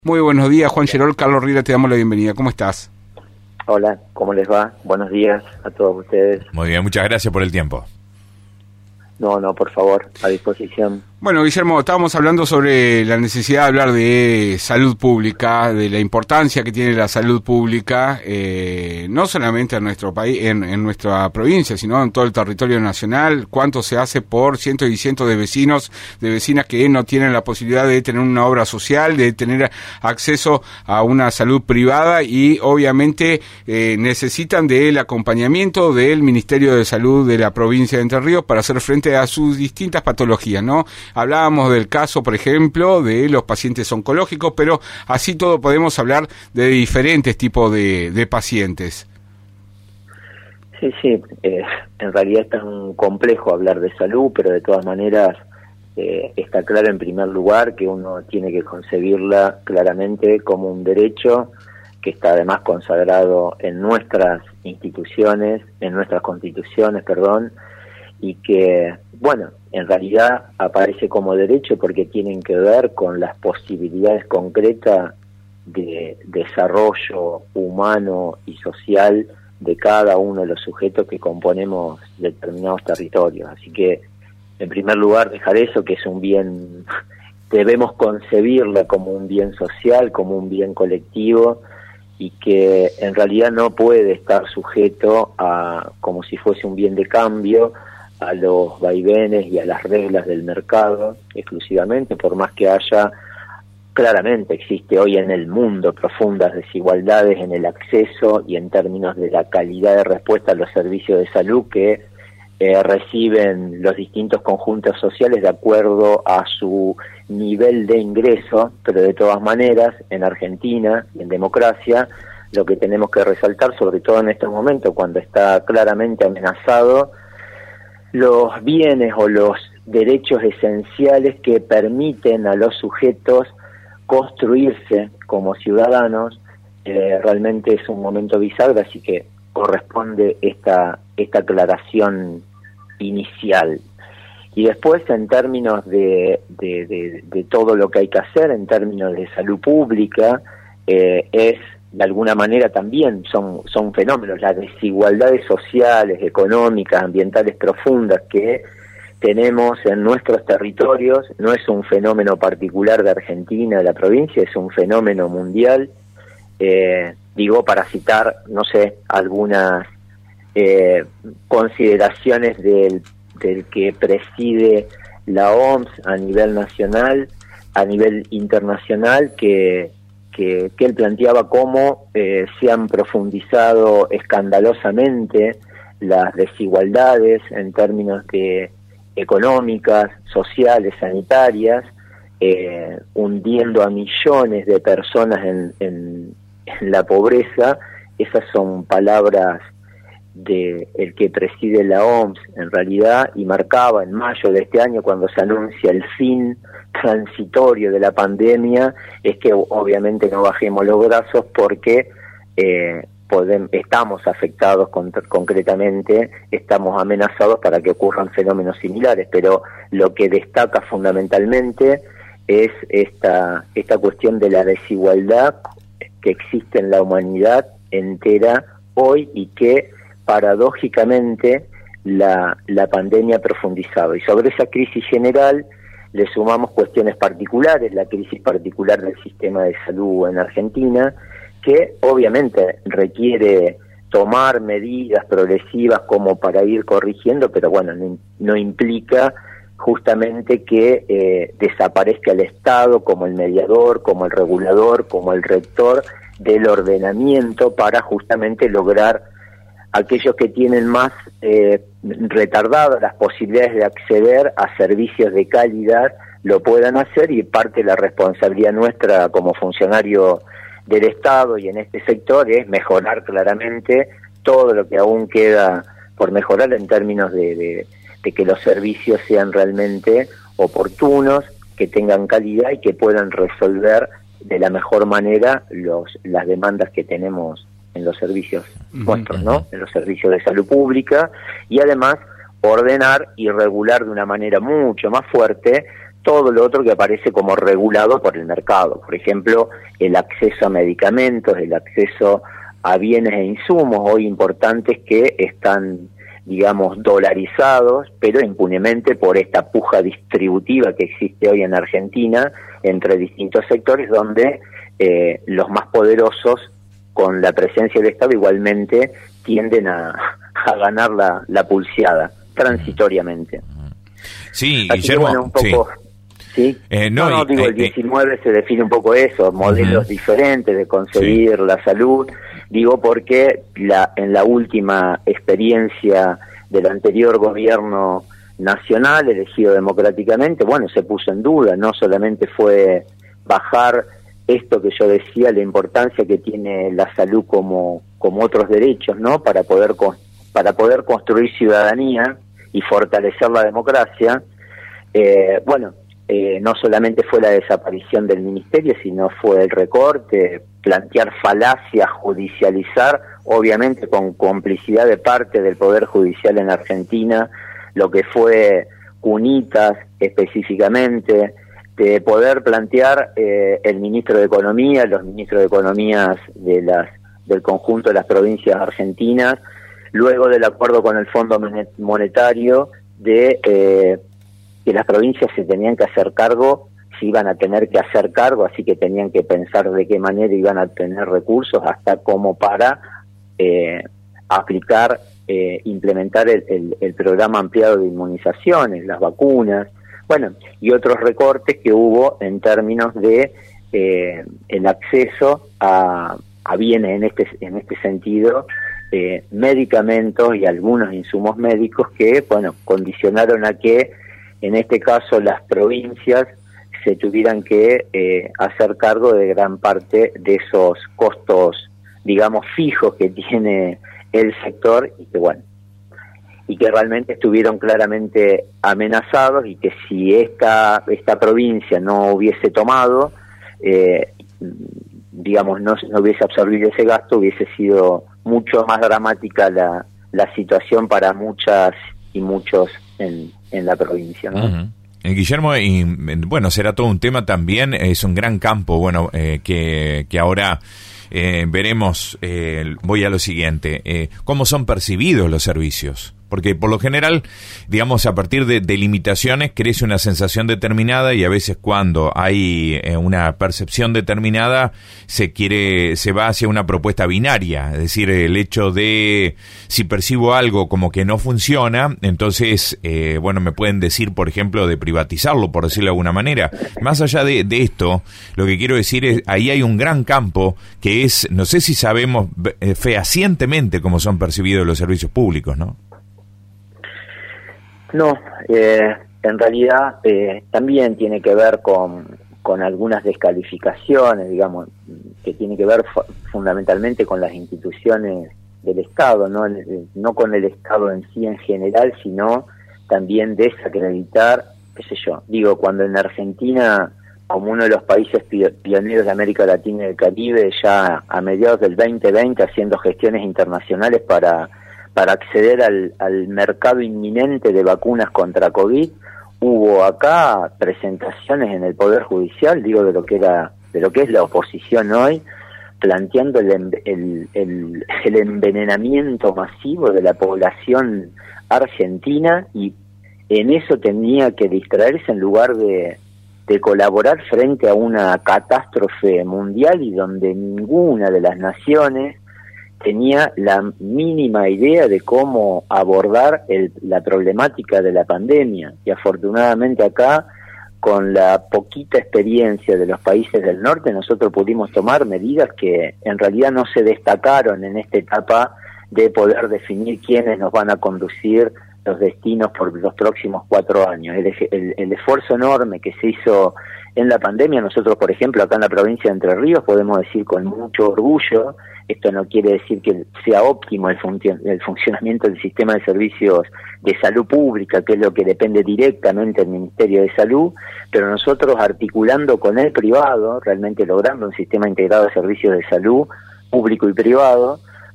Muy buenos días, Juan Gerol. Carlos Riera, te damos la bienvenida. ¿Cómo estás? Hola, ¿cómo les va? Buenos días a todos ustedes. Muy bien, muchas gracias por el tiempo. No, por favor, a disposición. Bueno, Guillermo, estábamos hablando sobre la necesidad de hablar de salud pública, de la importancia que tiene la salud pública, no solamente en nuestro país, en nuestra provincia, sino en todo el territorio nacional. Cuánto se hace por cientos y cientos de vecinos, de vecinas que no tienen la posibilidad de tener una obra social, de tener acceso a una salud privada y obviamente necesitan del acompañamiento del Ministerio de Salud de la provincia de Entre Ríos para hacer frente a sus distintas patologías, ¿no? Hablábamos del caso, por ejemplo, de los pacientes oncológicos, pero así todo podemos hablar de diferentes tipos de pacientes. Sí, en realidad es tan complejo hablar de salud, pero de todas maneras está claro en primer lugar que uno tiene que concebirla claramente como un derecho que está además consagrado en nuestras instituciones, en nuestras constituciones, y que, bueno, en realidad aparece como derecho porque tienen que ver con las posibilidades concretas de desarrollo humano y social de cada uno de los sujetos que componemos determinados territorios. Así que, en primer lugar, dejar eso, que es un bien, debemos concebirla como un bien social, como un bien colectivo, y que en realidad no puede estar sujeto a, como si fuese un bien de cambio, a los vaivenes y a las reglas del mercado exclusivamente, por más que haya, claramente existe hoy en el mundo profundas desigualdades en el acceso y en términos de la calidad de respuesta a los servicios de salud que reciben los distintos conjuntos sociales de acuerdo a su nivel de ingreso, pero de todas maneras, en Argentina y en democracia, lo que tenemos que resaltar, sobre todo en estos momentos, cuando está claramente amenazado los bienes o los derechos esenciales que permiten a los sujetos construirse como ciudadanos, realmente es un momento bisagra, así que corresponde esta aclaración inicial. Y después, en términos de todo lo que hay que hacer, en términos de salud pública, es de alguna manera también son fenómenos, las desigualdades sociales, económicas, ambientales profundas que tenemos en nuestros territorios, no es un fenómeno particular de Argentina, de la provincia, es un fenómeno mundial. Digo, para citar, no sé, algunas consideraciones del que preside la OMS a nivel nacional, a nivel internacional, que él planteaba cómo se han profundizado escandalosamente las desigualdades en términos de económicas, sociales, sanitarias, hundiendo a millones de personas en la pobreza. Esas son palabras de el que preside la OMS en realidad, y marcaba en mayo de este año, cuando se anuncia el fin transitorio de la pandemia, es que obviamente no bajemos los brazos porque estamos afectados concretamente, estamos amenazados para que ocurran fenómenos similares, pero lo que destaca fundamentalmente es esta cuestión de la desigualdad que existe en la humanidad entera hoy y que paradójicamente la pandemia ha profundizado. Y sobre esa crisis general le sumamos cuestiones particulares, la crisis particular del sistema de salud en Argentina, que obviamente requiere tomar medidas progresivas como para ir corrigiendo, pero bueno, no implica justamente que desaparezca el Estado como el mediador, como el regulador, como el rector del ordenamiento para justamente lograr aquellos que tienen más retardadas las posibilidades de acceder a servicios de calidad lo puedan hacer, y parte de la responsabilidad nuestra como funcionario del Estado y en este sector es mejorar claramente todo lo que aún queda por mejorar en términos de que los servicios sean realmente oportunos, que tengan calidad y que puedan resolver de la mejor manera las demandas que tenemos en los servicios nuestros, ¿no? En los servicios de salud pública, y además ordenar y regular de una manera mucho más fuerte todo lo otro que aparece como regulado por el mercado. Por ejemplo, el acceso a medicamentos, el acceso a bienes e insumos hoy importantes que están, digamos, dolarizados, pero impunemente por esta puja distributiva que existe hoy en Argentina entre distintos sectores, donde los más poderosos, con la presencia del Estado, igualmente tienden a ganar la pulseada, transitoriamente. Sí, así Guillermo, que, bueno, un poco... ¿Sí? Digo, el 19 se define un poco eso, modelos diferentes de concebir la salud, digo porque en la última experiencia del anterior gobierno nacional, elegido democráticamente, bueno, se puso en duda, no solamente fue bajar esto que yo decía, la importancia que tiene la salud como otros derechos, ¿no? Para poder construir ciudadanía y fortalecer la democracia. No solamente fue la desaparición del ministerio, sino fue el recorte, plantear falacias, judicializar, obviamente con complicidad de parte del Poder Judicial en Argentina, lo que fue Cunitas específicamente, de poder plantear el ministro de Economía, los ministros de Economías del conjunto de las provincias argentinas, luego del acuerdo con el Fondo Monetario de que las provincias se tenían que hacer cargo, se iban a tener que hacer cargo, así que tenían que pensar de qué manera iban a tener recursos, hasta como para aplicar, implementar el programa ampliado de inmunizaciones, las vacunas, bueno, y otros recortes que hubo en términos de el acceso a bienes en este sentido, medicamentos y algunos insumos médicos que, bueno, condicionaron a que en este caso las provincias se tuvieran que hacer cargo de gran parte de esos costos, digamos, fijos que tiene el sector y que realmente estuvieron claramente amenazados, y que si esta provincia no hubiese tomado, digamos, no hubiese absorbido ese gasto, hubiese sido mucho más dramática la situación para muchas y muchos en la provincia, ¿no? Guillermo, y bueno, será todo un tema también, es un gran campo, bueno, que ahora veremos. Voy a lo siguiente, ¿cómo son percibidos los servicios? Porque por lo general, digamos, a partir de limitaciones crece una sensación determinada, y a veces cuando hay una percepción determinada se va hacia una propuesta binaria, es decir, el hecho de si percibo algo como que no funciona, entonces, me pueden decir, por ejemplo, de privatizarlo, por decirlo de alguna manera. Más allá de esto, lo que quiero decir es, ahí hay un gran campo que es, no sé si sabemos fehacientemente cómo son percibidos los servicios públicos, ¿no? No, en realidad también tiene que ver con algunas descalificaciones, digamos, que tiene que ver fundamentalmente con las instituciones del Estado, no con el Estado en sí en general, sino también desacreditar, qué sé yo, digo, cuando en Argentina, como uno de los países pioneros de América Latina y del Caribe, ya a mediados del 2020 haciendo gestiones internacionales para acceder al mercado inminente de vacunas contra COVID, hubo acá presentaciones en el Poder Judicial, digo, de lo que es la oposición hoy, planteando el envenenamiento masivo de la población argentina, y en eso tenía que distraerse en lugar de colaborar frente a una catástrofe mundial, y donde ninguna de las naciones tenía la mínima idea de cómo abordar la problemática de la pandemia. Y afortunadamente acá, con la poquita experiencia de los países del norte, nosotros pudimos tomar medidas que en realidad no se destacaron en esta etapa de poder definir quiénes nos van a conducir los destinos por los próximos 4 años. El esfuerzo enorme que se hizo en la pandemia, nosotros, por ejemplo, acá en la provincia de Entre Ríos, podemos decir con mucho orgullo, esto no quiere decir que sea óptimo el funcionamiento del sistema de servicios de salud pública, que es lo que depende directamente del Ministerio de Salud, pero nosotros, articulando con el privado, realmente logrando un sistema integrado de servicios de salud público y privado,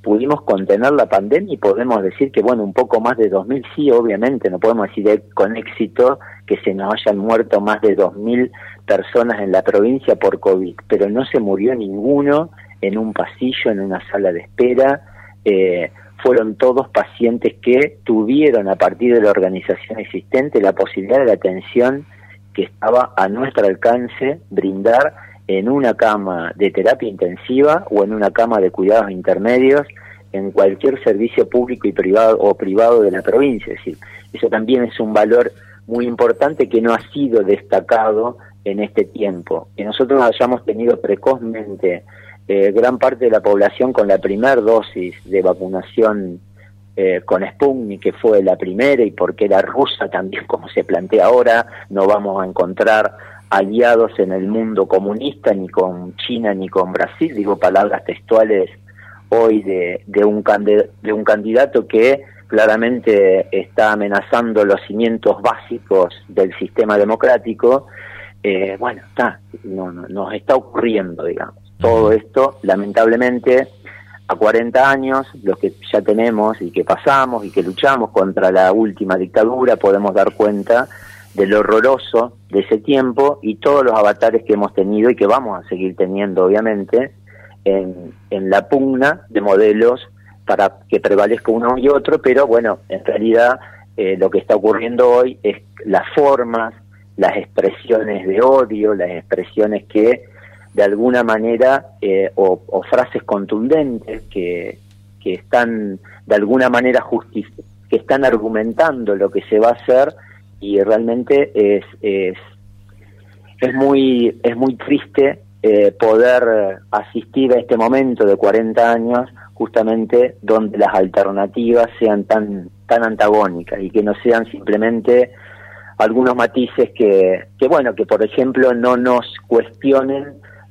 pudimos contener la pandemia y podemos decir que, bueno, un poco más de 2.000, sí, obviamente, no podemos decir con éxito que se nos hayan muerto más de 2.000 personas en la provincia por COVID, pero no se murió ninguno en un pasillo, en una sala de espera. Fueron todos pacientes que tuvieron, a partir de la organización existente, la posibilidad de la atención que estaba a nuestro alcance brindar en una cama de terapia intensiva o en una cama de cuidados intermedios en cualquier servicio público y privado de la provincia. Es decir, eso también es un valor muy importante que no ha sido destacado en este tiempo. Que nosotros hayamos tenido precozmente gran parte de la población con la primera dosis de vacunación con Sputnik, que fue la primera, y porque era rusa también, como se plantea ahora, no vamos a encontrar aliados en el mundo comunista, ni con China ni con Brasil, digo palabras textuales hoy de un candidato que claramente está amenazando los cimientos básicos del sistema democrático. Bueno, nos está ocurriendo, digamos. Todo esto, lamentablemente, a 40 años, los que ya tenemos y que pasamos y que luchamos contra la última dictadura, podemos dar cuenta de lo horroroso de ese tiempo y todos los avatares que hemos tenido y que vamos a seguir teniendo, obviamente, en la pugna de modelos para que prevalezca uno y otro, pero bueno, en realidad lo que está ocurriendo hoy es las formas, las expresiones de odio, las expresiones que de alguna manera, o frases contundentes que están de alguna manera que están argumentando lo que se va a hacer, y realmente es muy triste poder asistir a este momento de 40 años justamente donde las alternativas sean tan antagónicas y que no sean simplemente algunos matices que bueno, que por ejemplo no nos cuestionen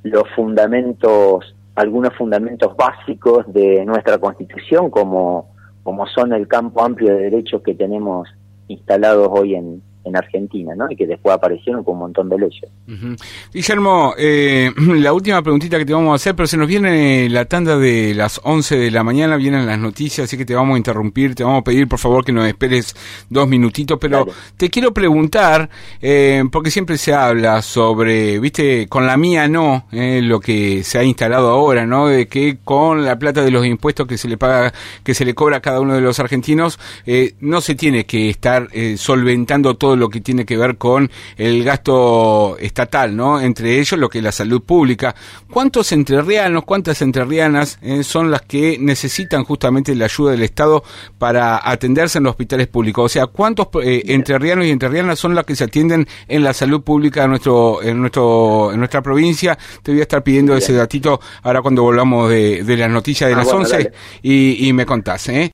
algunos fundamentos básicos de nuestra Constitución, como son el campo amplio de derechos que tenemos instalados hoy en Argentina, ¿no? Y que después aparecieron con un montón de leyes. Uh-huh. Guillermo, la última preguntita que te vamos a hacer, pero se nos viene la tanda de las 11 de la mañana, vienen las noticias, así que te vamos a interrumpir, te vamos a pedir por favor que nos esperes 2 minutitos, pero dale. Te quiero preguntar, porque siempre se habla sobre, viste, con la mía no, lo que se ha instalado ahora, ¿no? De que con la plata de los impuestos que se le paga, que se le cobra a cada uno de los argentinos, no se tiene que estar solventando todo lo que tiene que ver con el gasto estatal, ¿no? Entre ellos lo que es la salud pública. ¿Cuántos entrerrianos, cuántas entrerrianas son las que necesitan justamente la ayuda del Estado para atenderse en los hospitales públicos? O sea, ¿cuántos entrerrianos y entrerrianas son las que se atienden en la salud pública en nuestra provincia? Te voy a estar pidiendo ese datito ahora cuando volvamos de las noticias de las 11 y me contás, ¿eh?